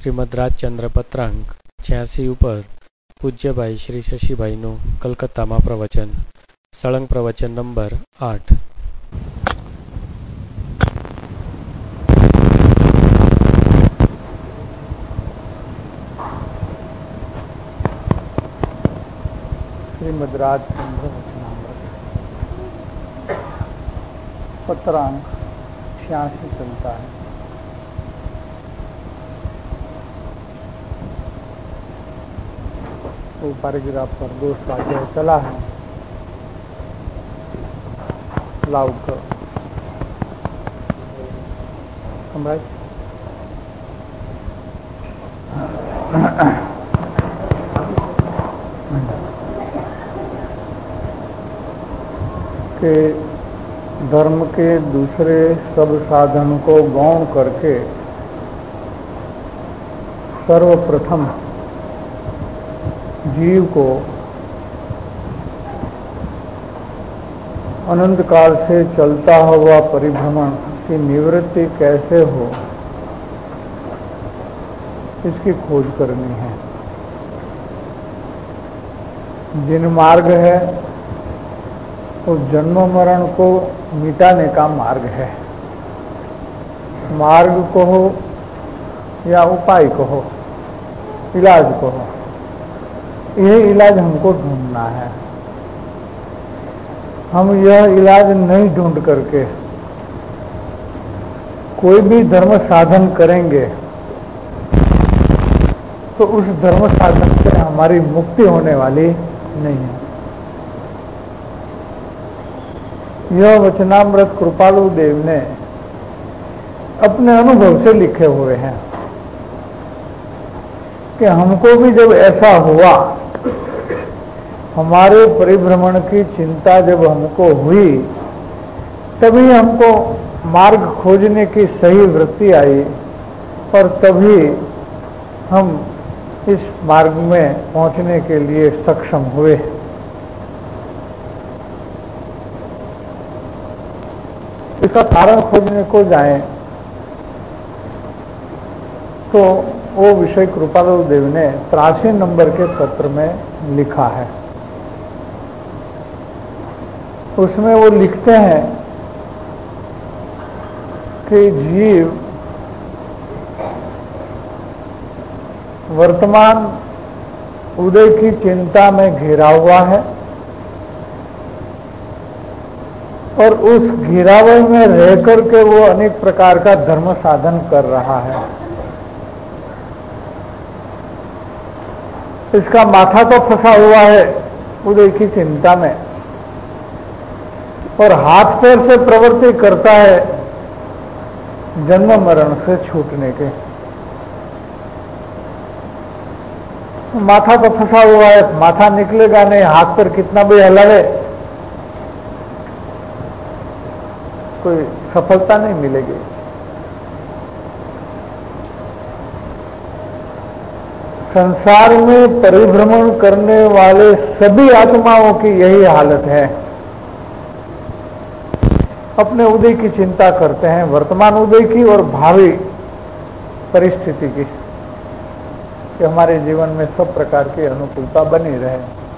શ્રીમદ રાજચંદ્ર પત્રાંક 86 ઉપર પૂજ્યભાઈ શ્રી શશીભાઈનું કલકત્તામાં પ્રવચન, સળંગ પ્રવચન નંબર 8। श्रीमद राजचंद्र वचनामृत पत्रांक 86 चलता है। वो पैराग्राफ पर 2 स्वाध्याय चला है। लाउक के धर्म के दूसरे सब साधन को गौण करके सर्वप्रथम जीव को अनंत काल से चलता हुआ परिभ्रमण की निवृत्ति कैसे हो, इसकी खोज करनी है। जिन मार्ग है वो जन्म मरण को मिटाने का मार्ग है। मार्ग को हो या उपाय को हो, इलाज को हो, यह इलाज हमको ढूंढना है। हम यह इलाज नहीं ढूंढ करके कोई भी धर्म साधन करेंगे तो उस धर्म साधन से हमारी मुक्ति होने वाली नहीं है। यह वचनामृत कृपालु देव ने अपने अनुभव से लिखे हुए हैं कि हमको भी जब ऐसा हुआ, हमारे परिभ्रमण की चिंता जब हमको हुई, तभी हमको मार्ग खोजने की सही वृत्ति आई और तभी हम इस मार्ग में पहुंचने के लिए सक्षम हुए। इसका कारण खोजने को जाएं तो वो विषय कृपालु देव ने 83 नंबर के पत्र में लिखा है। उसमें वो लिखते हैं कि जीव वर्तमान उदय की चिंता में घिरा हुआ है और उस घिरावे में रह करके वो अनेक प्रकार का धर्म साधन कर रहा है। इसका माथा तो फंसा हुआ है उदय की चिंता में और हाथ पैर से प्रवृत्ति करता है जन्म मरण से छूटने के। माथा तो फंसा हुआ है, माथा निकलेगा नहीं, हाथ पैर कितना भी हलावे कोई सफलता नहीं मिलेगी। संसार में परिभ्रमण करने वाले सभी आत्माओं की यही हालत है। अपने उदय की चिंता करते हैं, वर्तमान उदय की और भावी परिस्थिति की, कि हमारे जीवन में सब प्रकार की अनुकूलता बनी रहे,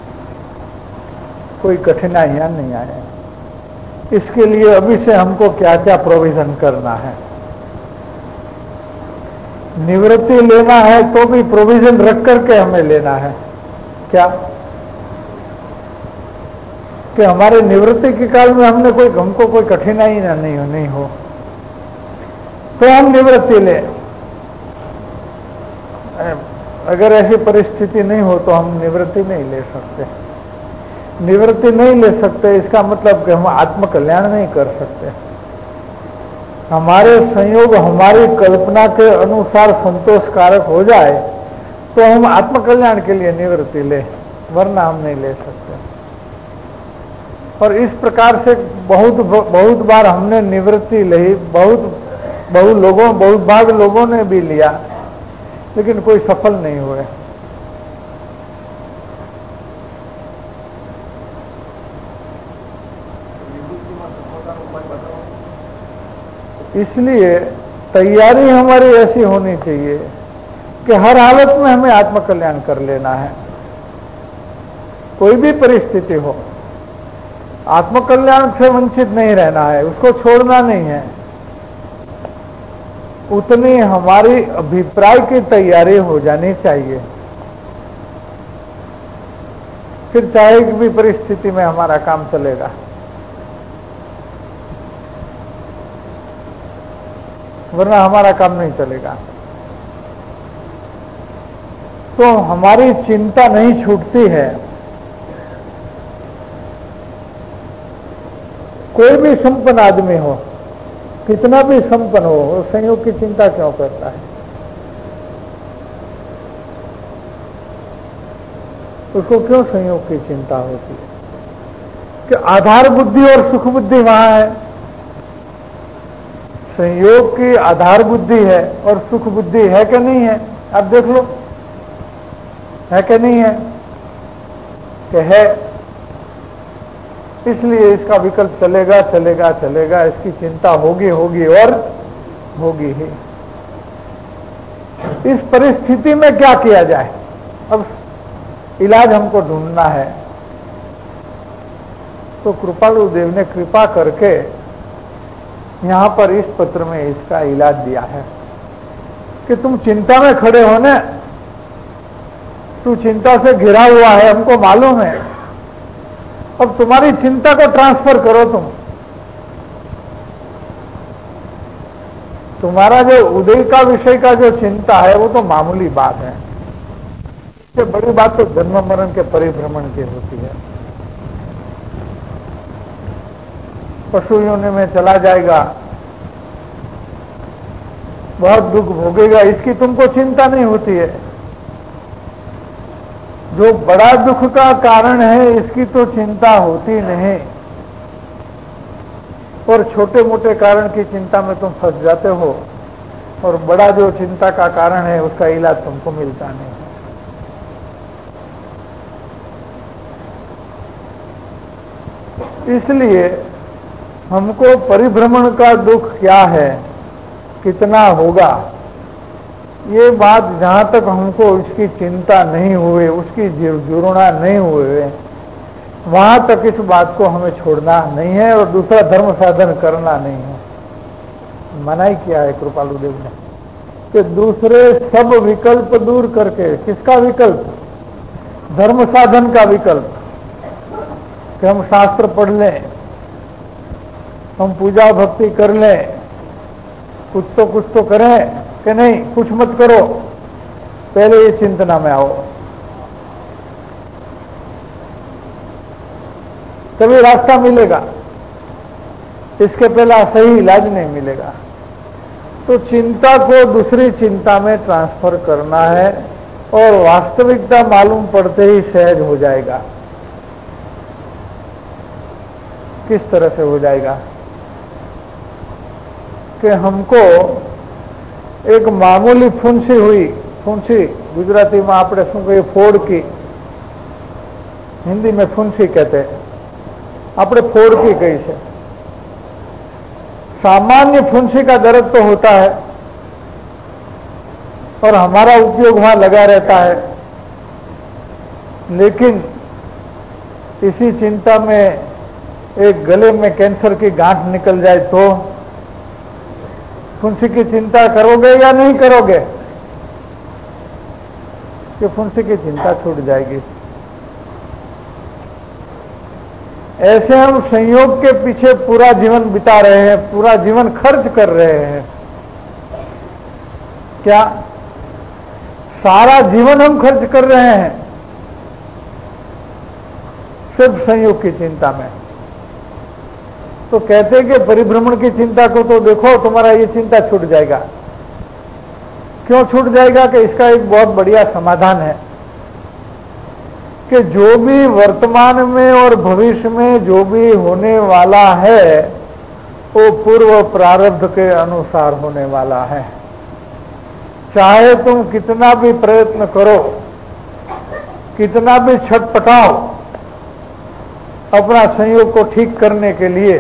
कोई कठिनाइयां नहीं आए। इसके लिए अभी से हमको क्या क्या प्रोविजन करना है। निवृत्ति लेना है तो भी प्रोविजन रख करके हमें लेना है। क्या कि हमारे निवृत्ति के काल में हमको कोई कठिनाई नहीं हो तो हम निवृत्ति ले। अगर ऐसी परिस्थिति नहीं हो तो हम निवृत्ति नहीं ले सकते। निवृत्ति नहीं ले सकते इसका मतलब कि हम आत्मकल्याण नहीं कर सकते। हमारे संयोग हमारी कल्पना के अनुसार संतोषकारक हो जाए तो हम आत्मकल्याण के लिए निवृत्ति ले, वरना हम नहीं ले सकते। और इस प्रकार से बहुत बार हमने निवृत्ति ली, बहुत भाग लोगों ने भी लिया, लेकिन कोई सफल नहीं हुए। इसलिए तैयारी हमारी ऐसी होनी चाहिए कि हर हालत में हमें आत्मकल्याण कर लेना है, कोई भी परिस्थिति हो आत्मकल्याण से वंचित नहीं रहना है, उसको छोड़ना नहीं है। उतनी हमारी अभिप्राय की तैयारी हो जानी चाहिए, फिर चाहे भी परिस्थिति में हमारा काम चलेगा। वरना हमारा काम नहीं चलेगा। तो हमारी चिंता नहीं छूटती है। कोई भी संपन्न आदमी हो, कितना भी संपन्न हो, वो संयोग की चिंता क्यों करता है? उसको क्यों संयोग की चिंता होती है? कि आधार बुद्धि और सुख बुद्धि वहां है। संयोग की आधार बुद्धि है और सुख बुद्धि है कि नहीं है? आप देख लो, है कि नहीं है? कि है। इसलिए इसका विकल्प चलेगा चलेगा चलेगा, इसकी चिंता होगी होगी और होगी ही। इस परिस्थिति में क्या किया जाए? अब इलाज हमको ढूंढना है। तो कृपालु देव ने कृपा करके यहां पर इस पत्र में इसका इलाज दिया है कि तुम चिंता में खड़े हो ना, तू चिंता से घिरा हुआ है, हमको मालूम है। अब तुम्हारी चिंता को ट्रांसफर करो। तुम्हारा जो उदय का विषय का जो चिंता है वो तो मामूली बात है। इससे बड़ी बात तो जन्म मरण के परिभ्रमण की होती है। पशु योनि में चला जाएगा, बहुत दुख भोगेगा, इसकी तुमको चिंता नहीं होती है। जो बड़ा दुख का कारण है इसकी तो चिंता होती नहीं, और छोटे मोटे कारण की चिंता में तुम फंस जाते हो, और बड़ा जो चिंता का कारण है उसका इलाज तुमको मिलता नहीं। इसलिए हमको परिभ्रमण का दुख क्या है, कितना होगा, ये बात जहां तक हमको उसकी चिंता नहीं हुए, उसकी जुर्णा नहीं हुए, वहां तक इस बात को हमें छोड़ना नहीं है और दूसरा धर्म साधन करना नहीं है। मना ही किया है कृपालु देव ने कि दूसरे सब विकल्प दूर करके, किसका विकल्प? धर्म साधन का विकल्प। कि हम शास्त्र पढ़ लें, हम पूजा भक्ति कर लें, कुछ तो करें कि नहीं, कुछ मत करो, पहले ये चिंतना में आओ, तभी रास्ता मिलेगा। इसके पहला सही इलाज नहीं मिलेगा। तो चिंता को दूसरी चिंता में ट्रांसफर करना है और वास्तविकता मालूम पड़ते ही सहज हो जाएगा। किस तरह से हो जाएगा? कि हमको एक मामूली फुंसी हुई, फुंसी गुजराती में आपने શું કહીએ फोड़ की, हिंदी में फुंसी कहते हैं, आपने फोड़ की कही है। सामान्य फुंसी का दर्द तो होता है और हमारा उपयोग वहां लगा रहता है, लेकिन इसी चिंता में एक गले में कैंसर की गांठ निकल जाए तो फुंसी की चिंता करोगे या नहीं करोगे? कि फुंसी की चिंता छूट जाएगी। ऐसे हम संयोग के पीछे पूरा जीवन बिता रहे हैं, पूरा जीवन खर्च कर रहे हैं। क्या सारा जीवन हम खर्च कर रहे हैं सिर्फ संयोग की चिंता में? तो कहते हैं कि परिभ्रमण की चिंता को तो देखो, तुम्हारा ये चिंता छूट जाएगा। क्यों छूट जाएगा? कि इसका एक बहुत बढ़िया समाधान है कि जो भी वर्तमान में और भविष्य में जो भी होने वाला है वो पूर्व प्रारब्ध के अनुसार होने वाला है। चाहे तुम कितना भी प्रयत्न करो, कितना भी छटपटाओ अपना संयोग को ठीक करने के लिए,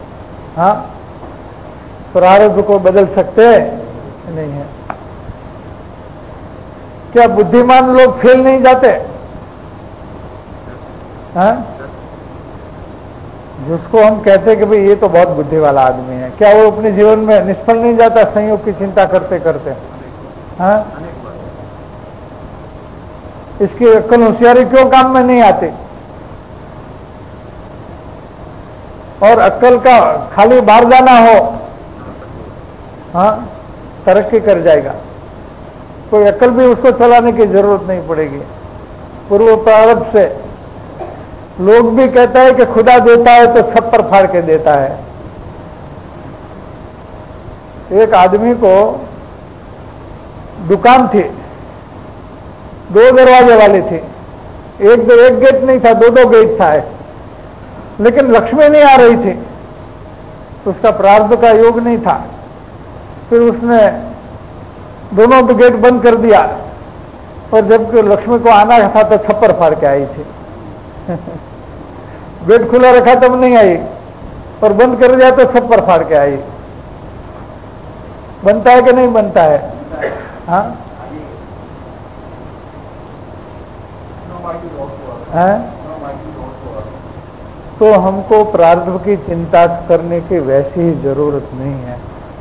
हाँ, प्रारब्ध को बदल सकते नहीं है। क्या बुद्धिमान लोग फेल नहीं जाते? हाँ? जिसको हम कहते हैं कि भाई ये तो बहुत बुद्धि वाला आदमी है, क्या वो अपने जीवन में निष्फल नहीं जाता संयोग की चिंता करते करते? हाँ? इसकी अक्ल होशियारी क्यों काम में नहीं आती? और अक्ल का खाली बाहर जाना हो, हाँ, तरक्की कर जाएगा। कोई अक्ल भी उसको चलाने की जरूरत नहीं पड़ेगी। पूर्व प्रारंभ से लोग भी कहता है कि खुदा देता है तो छप्पर फाड़ के देता है। एक आदमी को दुकान थी, 2 दरवाजे वाली थी, एक गेट नहीं था, 2 गेट था, लेकिन लक्ष्मी नहीं आ रही थी, उसका प्रारब्ध का योग नहीं था। फिर उसने दोनों गेट बंद कर दिया, और जब लक्ष्मी को आना था तो छप्पर फाड़ के आई थी। गेट खुला रखा तब नहीं आई, और बंद कर दिया तो छप्पर फाड़ के आई। बनता है कि नहीं बनता है? हाँ? तो हमको प्रारब्ध की चिंता करने की वैसी ही जरूरत नहीं है।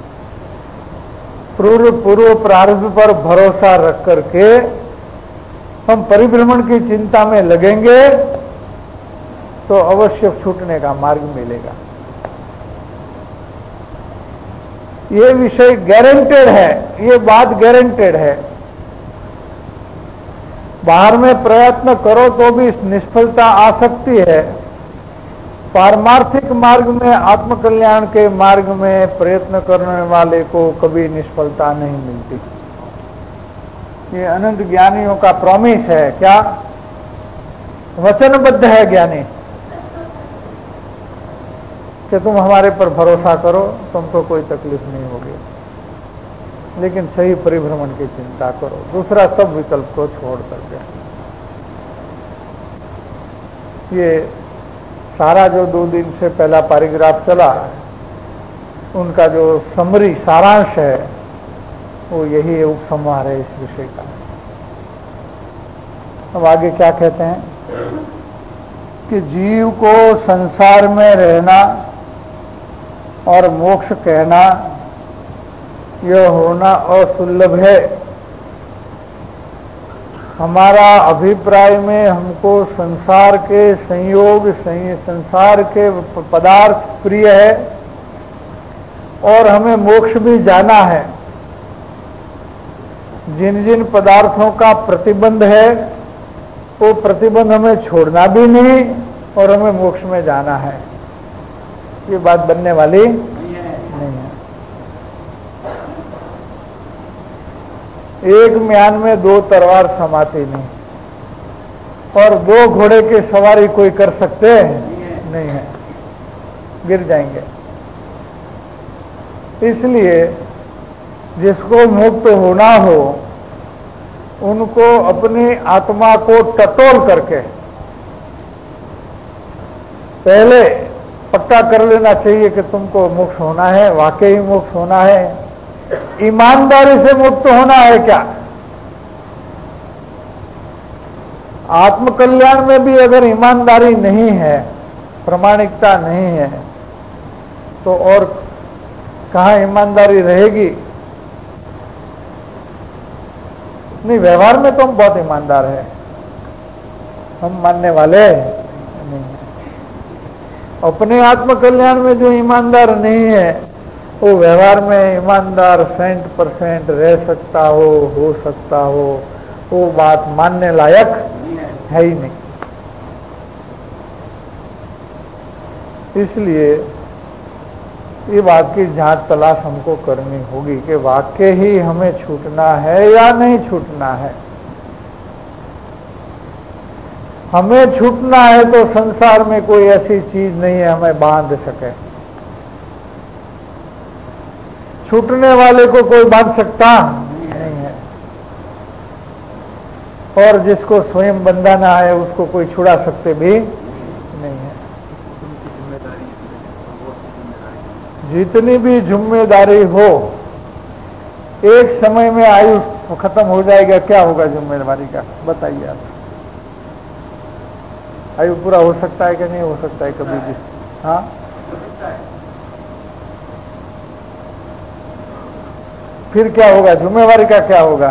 पूर्व प्रारब्ध पर भरोसा रख करके हम परिभ्रमण की चिंता में लगेंगे तो अवश्य छूटने का मार्ग मिलेगा। ये विषय गारंटेड है, ये बात गारंटेड है। बाहर में प्रयत्न करो तो भी निष्फलता आ सकती है। पारमार्थिक मार्ग में, आत्मकल्याण के मार्ग में प्रयत्न करने वाले को कभी निष्फलता नहीं मिलती। ये अनंत ज्ञानियों का प्रॉमिस है। क्या? वचनबद्ध है ज्ञानी कि तुम हमारे पर भरोसा करो, तुमको कोई तकलीफ नहीं होगी, लेकिन सही परिभ्रमण की चिंता करो, दूसरा सब विकल्प को छोड़ करके। ये सारा जो 2 दिन से पहला पैराग्राफ चला, उनका जो समरी सारांश है वो यही है, उपसंहार है इस विषय का। अब आगे क्या कहते हैं कि जीव को संसार में रहना और मोक्ष कहना यह होना असुलभ है। हमारा अभिप्राय में हमको संसार के संयोग, संसार के पदार्थ प्रिय है और हमें मोक्ष भी जाना है। जिन जिन पदार्थों का प्रतिबंध है वो प्रतिबंध हमें छोड़ना भी नहीं और हमें मोक्ष में जाना है। ये बात बनने वाली नहीं है। एक म्यान में 2 तलवार समाती नहीं, और 2 घोड़े की सवारी कोई कर सकते नहीं है, गिर जाएंगे। इसलिए जिसको मुक्त होना हो उनको अपनी आत्मा को टटोल करके पहले पक्का कर लेना चाहिए कि तुमको मोक्ष होना है, वाकई मोक्ष होना है। ईमानदारी से मुक्त होना है क्या? आत्मकल्याण में भी अगर ईमानदारी नहीं है, प्रामाणिकता नहीं है, तो और कहां ईमानदारी रहेगी? नहीं, व्यवहार में तो हम बहुत ईमानदार हैं, हम मानने वाले नहीं हैं। अपने आत्मकल्याण में जो ईमानदार नहीं है वो व्यवहार में ईमानदार 100% रह सकता हो सकता हो, वो बात मानने लायक है ही नहीं। इसलिए ये बात की जांच तलाश हमको करनी होगी कि वाकई ही हमें छूटना है या नहीं छूटना है। हमें छूटना है तो संसार में कोई ऐसी चीज नहीं है हमें बांध सके। छूटने वाले को कोई बांध सकता नहीं है, और जिसको स्वयं बंधाना है उसको कोई छुड़ा सकते भी नहीं है। जितनी भी जिम्मेदारी हो एक समय में आयु खत्म हो जाएगा, क्या होगा जिम्मेदारी का? बताइए आप। आयु पूरा हो सकता है कि नहीं हो सकता है कभी भी? हाँ, फिर क्या होगा? जिम्मेवारी का क्या होगा?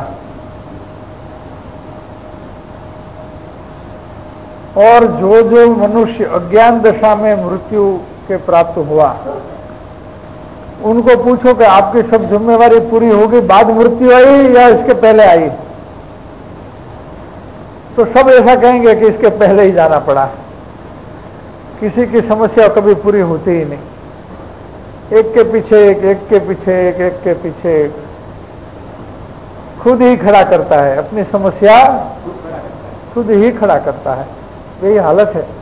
और जो जो मनुष्य अज्ञान दशा में मृत्यु के प्राप्त हुआ, उनको पूछो कि आपकी सब जिम्मेवारी पूरी होगी, बाद मृत्यु आई या इसके पहले आई? तो सब ऐसा कहेंगे कि इसके पहले ही जाना पड़ा। किसी की समस्या कभी पूरी होती ही नहीं। एक के पीछे एक, एक के पीछे एक, एक के पीछे एक, खुद ही खड़ा करता है अपनी समस्या, खुद ही खड़ा करता है। यही हालत है।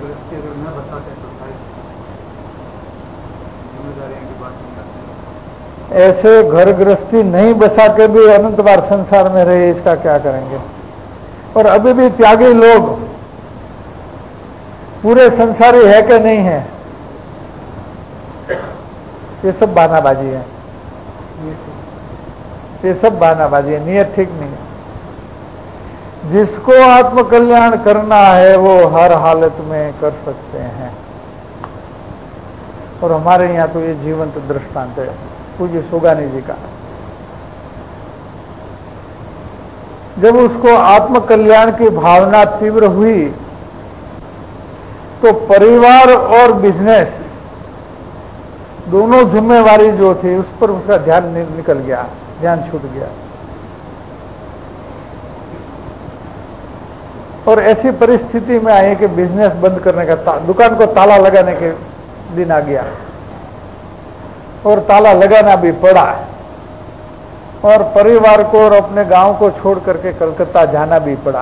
ऐसे घर गृहस्थी नहीं बसा के भी अनंत बार संसार में रहे, इसका क्या करेंगे? और अभी भी त्यागी लोग पूरे संसारी है कि नहीं है? ये सब बहानाबाजी है, ये सब बहानाबाजी है, नियत ठीक नहीं है। जिसको आत्मकल्याण करना है वो हर हालत में कर सकते हैं। और हमारे यहाँ तो ये जीवंत दृष्टांत है पूज्य सोगानी जी का। जब उसको आत्मकल्याण की भावना तीव्र हुई तो परिवार और बिजनेस दोनों जिम्मेवारी जो थी उस पर उसका ध्यान निकल गया, ध्यान छूट गया। और ऐसी परिस्थिति में आई कि बिजनेस बंद करने का, दुकान को ताला लगाने के दिन आ गया और ताला लगाना भी पड़ा, और परिवार को और अपने गांव को छोड़ करके कलकत्ता जाना भी पड़ा।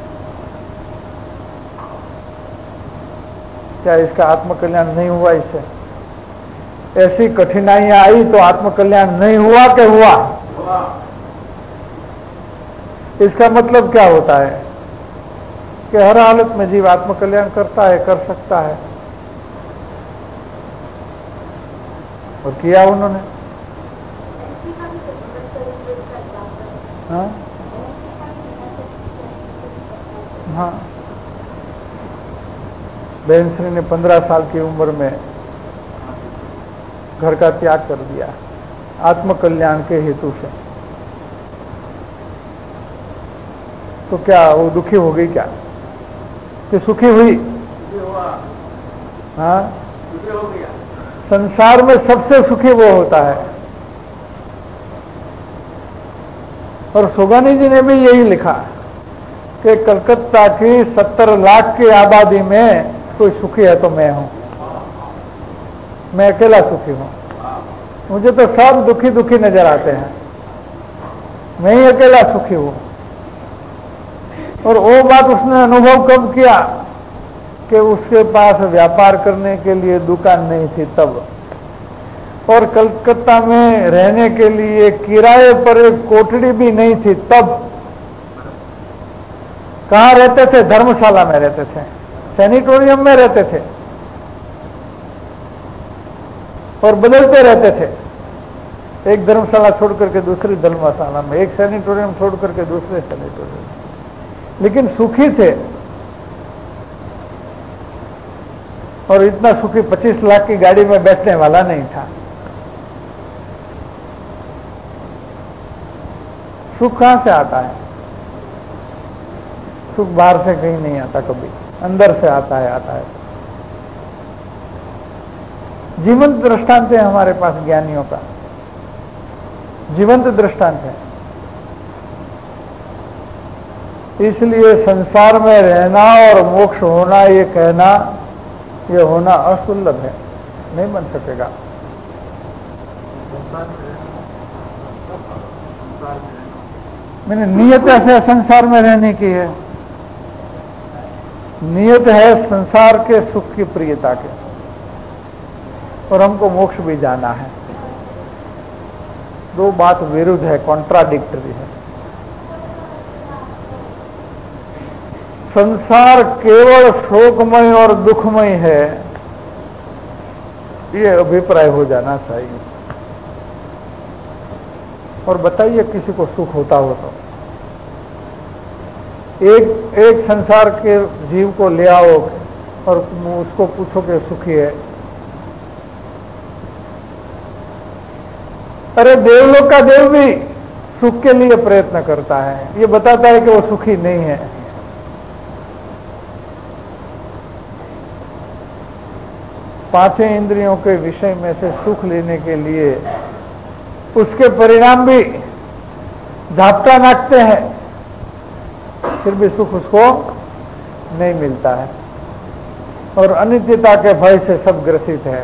क्या इसका आत्मकल्याण नहीं हुआ? इससे ऐसी कठिनाइयां आई तो आत्मकल्याण नहीं हुआ कि हुआ? इसका मतलब क्या होता है कि हर हालत में जीव आत्मकल्याण करता है, कर सकता है, और किया उन्होंने। हाँ हाँ, बहन श्री ने 15 साल की उम्र में घर का त्याग कर दिया आत्मकल्याण के हेतु से। तो क्या वो दुखी हो गई क्या कि सुखी हुई? हाँ, संसार में सबसे सुखी वो होता है। और सोगानी जी ने भी यही लिखा कि कलकत्ता की 70 लाख की आबादी में कोई सुखी है तो मैं हूं, मैं अकेला सुखी हूं। मुझे तो सब दुखी दुखी नजर आते हैं, मैं ही अकेला सुखी हूं। और वो बात उसने अनुभव कब किया कि उसके पास व्यापार करने के लिए दुकान नहीं थी तब, और कलकत्ता में रहने के लिए किराए पर एक कोठड़ी भी नहीं थी तब। कहाँ रहते थे? धर्मशाला में रहते थे, सैनिटोरियम में रहते थे, और बदलते रहते थे। एक धर्मशाला छोड़ करके दूसरी धर्मशाला में, एक सैनिटोरियम छोड़ करके दूसरे सैनिटोरियम, लेकिन सुखी थे। और इतना सुखी 25 लाख की गाड़ी में बैठने वाला नहीं था। सुख कहां से आता है? सुख बाहर से कहीं नहीं आता, कभी अंदर से आता है। जीवंत दृष्टांत है हमारे पास ज्ञानियों का, जीवंत दृष्टांत है। इसलिए संसार में रहना और मोक्ष होना, ये कहना, ये होना असुलभ है, नहीं बन सकेगा। मैंने नियत ऐसे संसार में रहने की है, नियत है संसार के सुख की प्रियता के, और हमको मोक्ष भी जाना है। दो बात विरुद्ध है, कॉन्ट्राडिक्टरी है। संसार केवल शोकमय और दुखमय है, ये अभिप्राय हो जाना चाहिए। और बताइए किसी को सुख होता हो तो। एक संसार के जीव को ले आओ और उसको पूछो कि सुखी है। अरे देवलोक का देव भी सुख के लिए प्रयत्न करता है, ये बताता है कि वो सुखी नहीं है। पांचों इंद्रियों के विषय में से सुख लेने के लिए उसके परिणाम भी झापटा नाचते हैं, फिर भी सुख उसको नहीं मिलता है और अनित्यता के भय से सब ग्रसित है।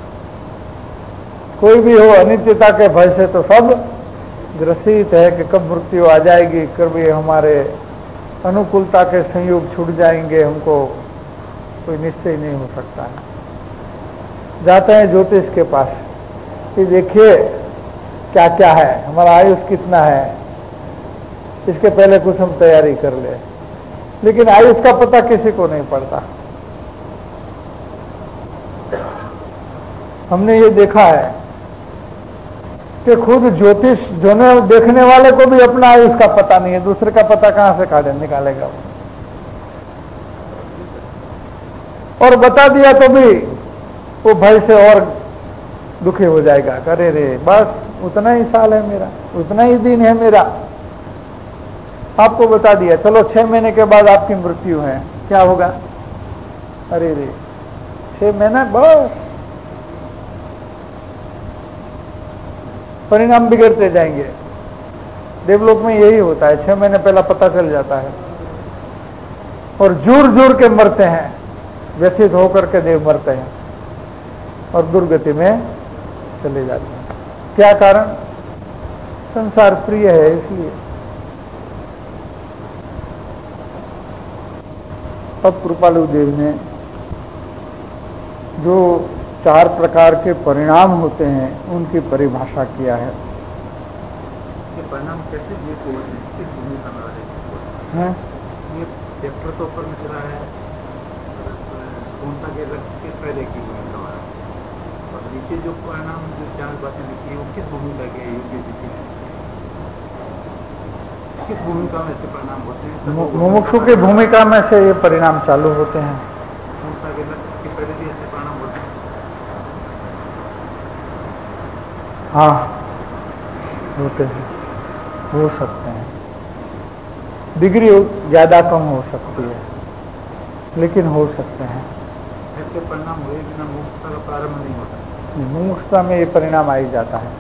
कोई भी हो, अनित्यता के भय से तो सब ग्रसित है कि कब मृत्यु आ जाएगी, कभी हमारे अनुकूलता के संयोग छूट जाएंगे, हमको कोई निश्चय नहीं हो सकता है। जाते हैं ज्योतिष के पास कि देखिए क्या क्या है, हमारा आयुष कितना है, इसके पहले कुछ हम तैयारी कर ले। लेकिन आयुष का पता किसी को नहीं पड़ता। हमने ये देखा है कि खुद ज्योतिष जोने देखने वाले को भी अपना आयुष का पता नहीं है, दूसरे का पता कहां से निकालेगा वो। और बता दिया तो भी वो भय से और दुखी हो जाएगा, अरे रे बस उतना ही साल है मेरा, उतना ही दिन है मेरा। आपको बता दिया चलो 6 महीने के बाद आपकी मृत्यु है, क्या होगा? अरे रे 6 महीने बस, परिणाम बिगड़ते जाएंगे। देवलोक में यही होता है, 6 महीने पहला पता चल जाता है और जूर जूर के मरते हैं, व्यथित होकर के देव मरते हैं और दुर्गति में चले जाते हैं। क्या कारण? संसार प्रिय है इसलिए। अब कृपालु देव ने जो 4 प्रकार के परिणाम होते हैं उनकी परिभाषा किया है। ये परिणाम कैसे ये किस भूमिका में रहे हैं? ये ट्रैक्टर तो ऊपर में चला है, पूर्णता के किस पहले की भूमिका है, और नीचे जो परिणाम जो 4 बातें लिखी है वो किस भूमिका के योग्य लिखी है, किस भूमिका में से परिणाम होते हैं? मुमुक्षु की भूमिका में से ये परिणाम चालू होते हैं। पूर्णता के लक्ष्य के पहले भी ऐसे परिणाम होते हैं? हाँ होते हैं, हो सकते हैं। डिग्री ज्यादा कम हो सकती है लेकिन हो सकते हैं। ऐसे परिणाम हुए बिना मुमुक्षुता का प्रारंभ नहीं होता। मुमुक्षुता में ये परिणाम आ ही जाता है।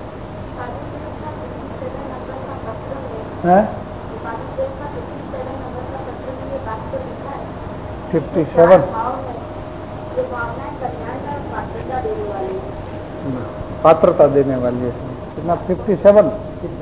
57 पात्रता देने वाली है, कितना 57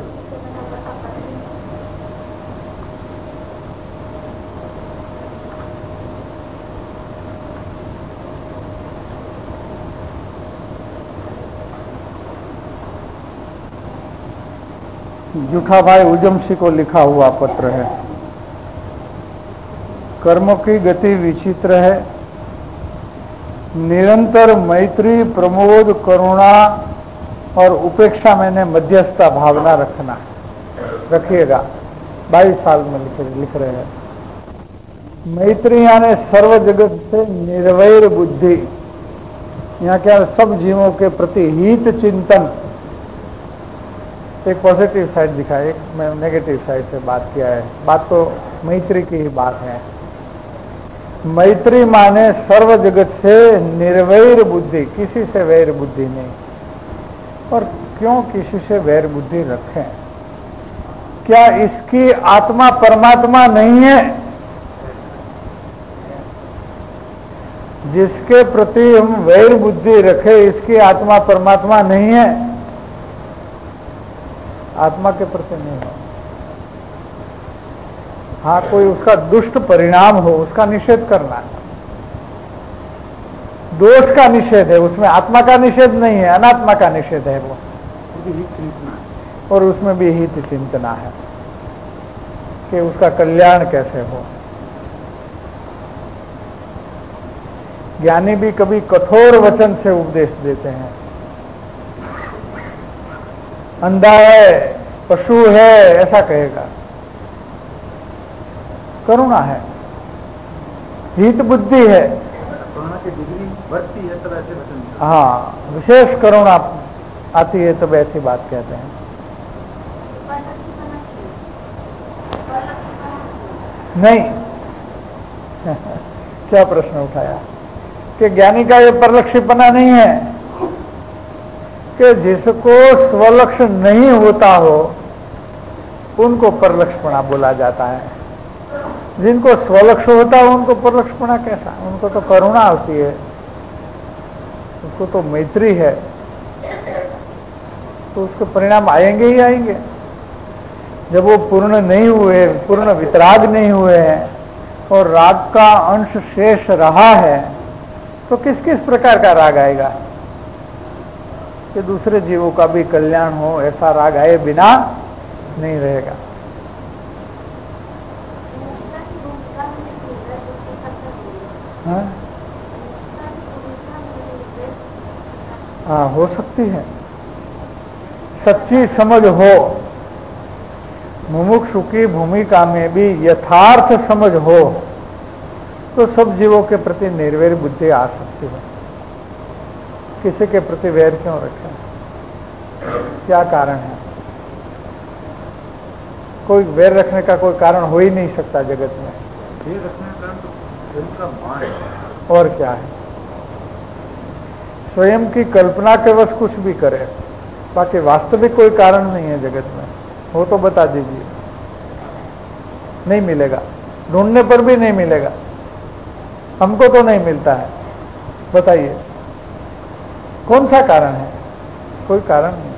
जुखा भाई उजमसी को लिखा हुआ पत्र है। कर्म की गति विचित्र है, निरंतर मैत्री, प्रमोद, करुणा और उपेक्षा मैंने मध्यस्थता भावना रखना रखिएगा। 22 साल में लिख रहे हैं। मैत्री यानी सर्व जगत से निर्वैर बुद्धि, यहाँ क्या सब जीवों के प्रति हित चिंतन। एक पॉजिटिव साइड दिखा, एक मैं नेगेटिव साइड से बात किया है। बात तो मैत्री की ही बात है। मैत्री माने सर्व जगत से निर्वैर बुद्धि, किसी से वैर बुद्धि नहीं। और क्यों किसी से वैर बुद्धि रखें? क्या इसकी आत्मा परमात्मा नहीं है? जिसके प्रति हम वैर बुद्धि रखे इसकी आत्मा परमात्मा नहीं है? आत्मा के प्रति नहीं हो। हाँ, कोई उसका दुष्ट परिणाम हो उसका निषेध करना है, दोष का निषेध है, उसमें आत्मा का निषेध नहीं है, अनात्मा का निषेध है वो, और उसमें भी हित चिंतना है कि उसका कल्याण कैसे हो। ज्ञानी भी कभी कठोर वचन से उपदेश देते हैं। अंधा है पशु है ऐसा कहेगा। करुणा है, हित बुद्धि है। करुणा की डिग्री बढ़ती है तब ऐसे वचन। हाँ, विशेष करुणा आती है तब ऐसी बात कहते हैं। नहीं क्या प्रश्न उठाया कि ज्ञानी का ये परलक्षीपना नहीं है कि जिसको स्वलक्ष्य नहीं होता हो उनको परलक्षपणा बोला जाता है। जिनको स्वलक्ष्य होता हो उनको परलक्षपणा कैसा? उनको तो करुणा होती है, उसको तो मैत्री है, तो उसके परिणाम आएंगे ही आएंगे। जब वो पूर्ण नहीं हुए, पूर्ण वितराग नहीं हुए हैं और राग का अंश शेष रहा है, तो किस किस प्रकार का राग आएगा कि दूसरे जीवों का भी कल्याण हो, ऐसा राग आए बिना नहीं रहेगा। हाँ, हो सकती है। सच्ची समझ हो, मुमुक्षु की भूमिका में भी यथार्थ समझ हो, तो सब जीवों के प्रति निर्वैर बुद्धि आ सकती है। किसी के प्रति वैर क्यों रखें? क्या कारण है? कोई वैर रखने का कोई कारण हो ही नहीं सकता जगत में। वैर रखने का कारण तो स्वयं का मान है। और क्या है? स्वयं की कल्पना के वश कुछ भी करे, बाकी वास्तविक कोई कारण नहीं है जगत में। वो तो बता दीजिए। नहीं मिलेगा, ढूंढने पर भी नहीं मिलेगा। हमको तो नहीं मिलता है। बताइए कौन सा कारण है? कोई कारण नहीं।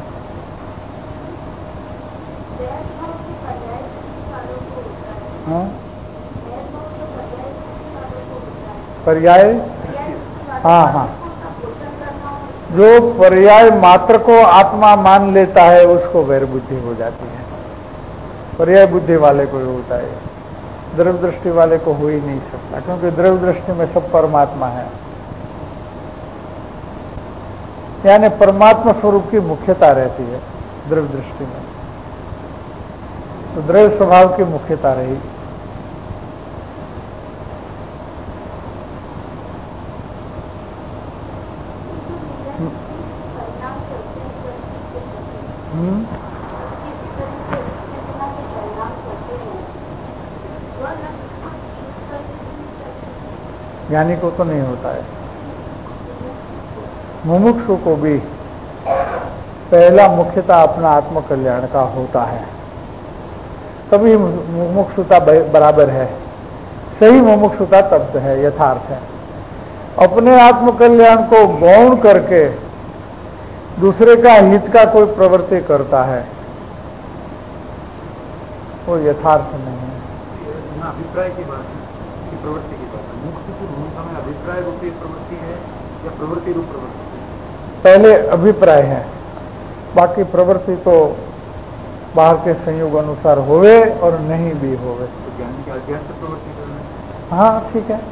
हाँ, पर्याय, हाँ हाँ, जो पर्याय मात्र को आत्मा मान लेता है उसको वैर बुद्धि हो जाती है। पर्याय बुद्धि वाले को होता है, द्रव्य दृष्टि वाले को हो ही नहीं सकता, क्योंकि द्रव्य दृष्टि में सब परमात्मा है। यानी परमात्मा स्वरूप की मुख्यता रहती है द्रव्य दृष्टि में, तो द्रव्य स्वभाव की मुख्यता रही। ज्ञानी को तो नहीं होता है। मुमुक्षु को भी पहला मुख्यता अपना आत्म कल्याण का होता है, तभी मुमुक्षुता बराबर है। सही मुमुक्षुता तब है, यथार्थ है। अपने आत्म कल्याण को गौण करके दूसरे का हित का कोई प्रवृत्ति करता है, वो यथार्थ नहीं है। अभिप्राय की बात है कि प्रवृत्ति की बात है। मुक्ति की भूमिका में अभिप्राय रूपी प्रवृत्ति है या प्रवृत्ति रूप प्रवृत्ति? पहले अभिप्राय है, बाकी प्रवृत्ति तो बाहर के संयोग अनुसार होवे और नहीं भी होवे। तो ज्ञानी के अज्ञान से प्रवृत्ति करना, हाँ ठीक है,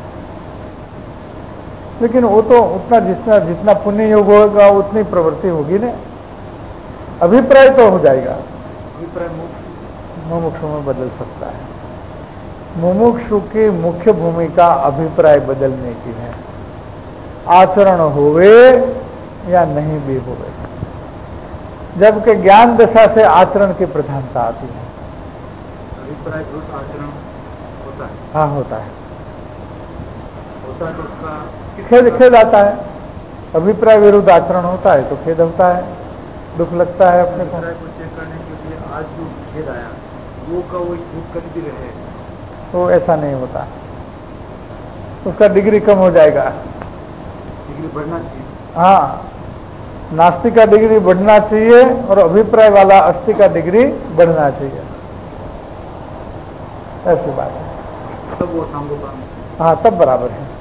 लेकिन वो तो उतना जितना पुण्य योग होगा उतनी प्रवृत्ति होगी ना। अभिप्राय तो हो जाएगा। अभिप्राय मुमुक्षु में बदल सकता है। मुमुक्षु की मुख्य भूमिका अभिप्राय बदलने की है, आचरण होवे या नहीं भी होवे। जबकि ज्ञान दशा से आचरण की प्रधानता आती है। अभिप्राय विरुद्ध आचरण होता है? हाँ होता है। होता है तो उसका खेद आता है। अभिप्राय विरुद्ध आचरण होता है तो खेद होता है, दुख लगता है अपने को। चेक करने के लिए आज जो खेद आया वो का वो कभी भी रहे, तो ऐसा नहीं होता, उसका डिग्री कम हो जाएगा। डिग्री बढ़ना चाहिए। हाँ, नास्तिक का डिग्री बढ़ना चाहिए और अभिप्राय वाला अस्ति का डिग्री बढ़ना चाहिए, ऐसी बात है। तब वो सांगोपांग, हाँ तब बराबर है।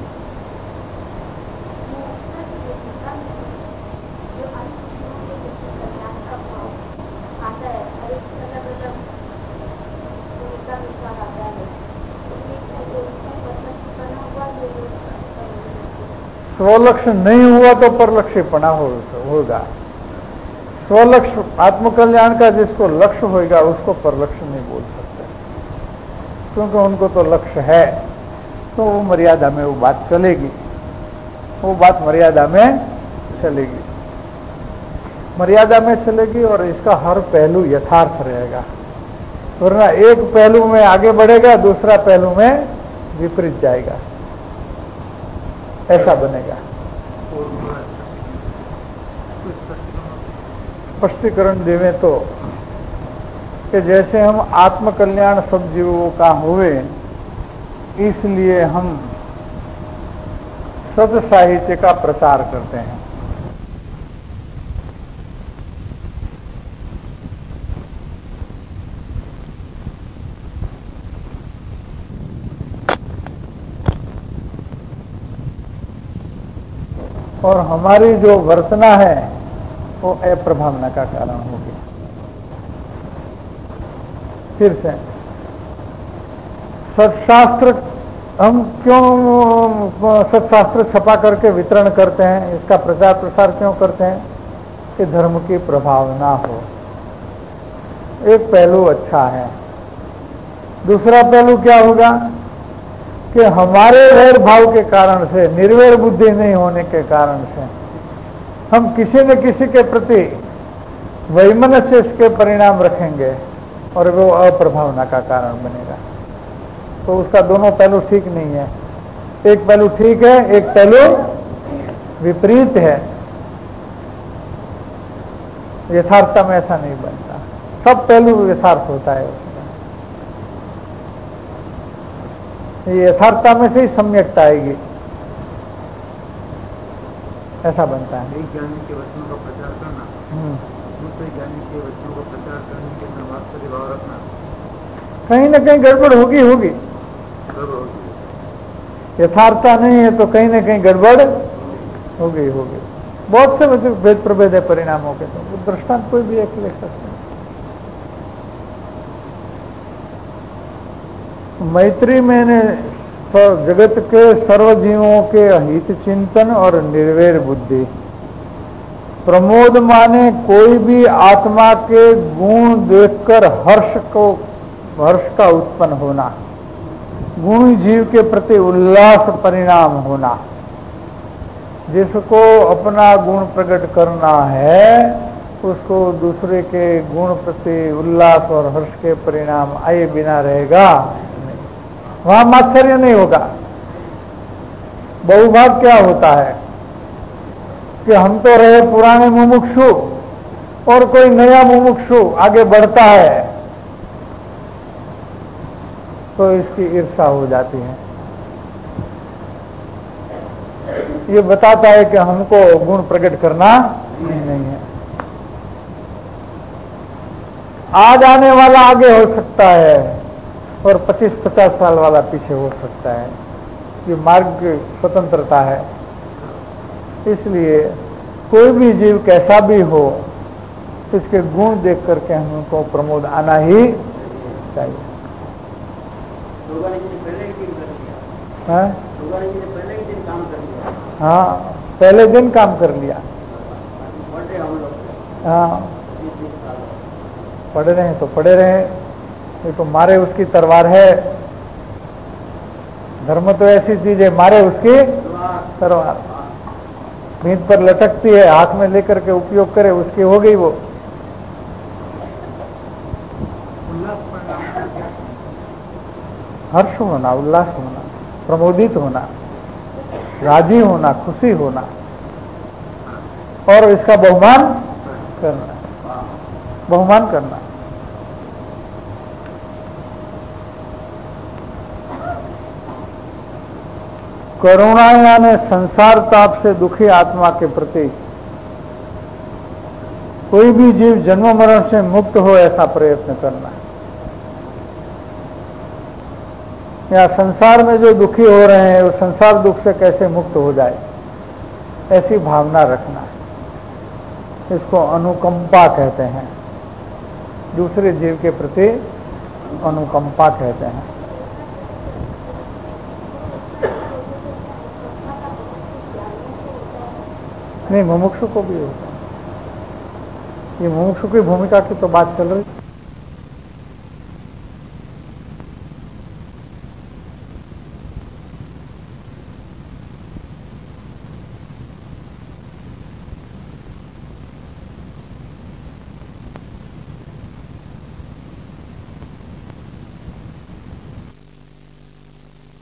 स्वलक्ष्य नहीं हुआ तो परलक्षीपणा होगा। स्वलक्ष्य आत्मकल्याण का जिसको लक्ष्य होगा उसको परलक्ष्य नहीं बोल सकते, क्योंकि उनको तो लक्ष्य है, तो वो मर्यादा में वो बात चलेगी, वो बात मर्यादा में चलेगी, मर्यादा में चलेगी और इसका हर पहलू यथार्थ रहेगा। वरना एक पहलू में आगे बढ़ेगा, दूसरा पहलू में विपरीत जाएगा, ऐसा बनेगा। स्पष्टीकरण देवे तो कि जैसे हम आत्मकल्याण सब जीवों का हुए, इसलिए हम सद साहित्य का प्रचार करते हैं। और हमारी जो वर्तना है वो अप्रभावना का कारण होगी। फिर से सत्शास्त्र हम क्यों सत्शास्त्र छपा करके वितरण करते हैं, इसका प्रचार प्रसार क्यों करते हैं कि धर्म की प्रभावना हो। एक पहलू अच्छा है। दूसरा पहलू क्या होगा कि हमारे वैर भाव के कारण से, निर्वैर बुद्धि नहीं होने के कारण से हम किसी न किसी के प्रति वैमनस्य के परिणाम रखेंगे और वो अप्रभावना का कारण बनेगा। तो उसका दोनों पहलू ठीक नहीं है। एक पहलू ठीक है, एक पहलू विपरीत है। यथार्थता में ऐसा नहीं बनता, सब पहलू यथार्थ होता है उसमें। ये यथार्थता में से ही सम्यकता आएगी, ऐसा बनता है। एक ज्ञानी के वचनों का प्रचार करना, दूसरे ज्ञानी के वचनों का प्रचार करने के अंदर वास्तविक भाव रखना, कहीं ना कहीं गड़बड़ होगी होगी। यथार्थता नहीं है तो कहीं ना कहीं गड़बड़ होगी होगी। बहुत से भेद प्रभेद है परिणामों के, तो दृष्टांत कोई भी एक ले सकते हैं। मैत्री मैंने जगत के सर्वजीवों के हित चिंतन और निर्वैर बुद्धि। प्रमोद माने कोई भी आत्मा के गुण देखकर हर्ष का उत्पन्न होना, गुणी जीव के प्रति उल्लास परिणाम होना। जिसको अपना गुण प्रकट करना है उसको दूसरे के गुण प्रति उल्लास और हर्ष के परिणाम आए बिना रहेगा, वहां मात्सर्य नहीं होगा। बहुभाग क्या होता है कि हम तो रहे पुराने मुमुक्षु और कोई नया मुमुक्षु आगे बढ़ता है तो इसकी ईर्ष्या हो जाती है। ये बताता है कि हमको गुण प्रकट करना नहीं है। आज आने वाला आगे हो सकता है और 25-50 साल वाला पीछे हो सकता है। ये मार्ग की स्वतंत्रता है। इसलिए कोई भी जीव कैसा भी हो, इसके गुण देख करके हमको प्रमोद आना ही चाहिए। हाँ, पहले दिन काम कर लिया। हाँ, पढ़े रहे तो पढ़े रहे, ये तो मारे उसकी तलवार है। धर्म तो ऐसी चीज है, मारे उसकी तलवार, भीत पर लटकती है, हाथ में लेकर के उपयोग करे, उसकी हो गई वो। हर्ष होना, उल्लास होना, प्रमोदित होना, राजी होना, खुशी होना और इसका बहुमान करना, बहुमान करना। करुणा यानी संसार ताप से दुखी आत्मा के प्रति कोई भी जीव जन्म मरण से मुक्त हो ऐसा प्रयत्न करना, या संसार में जो दुखी हो रहे हैं वो संसार दुख से कैसे मुक्त हो जाए ऐसी भावना रखना। इसको अनुकंपा कहते हैं, दूसरे जीव के प्रति अनुकंपा कहते हैं। नहीं, मुमुक्षु को भी होता है। ये मुमुक्षु की भूमिका की तो बात चल रही।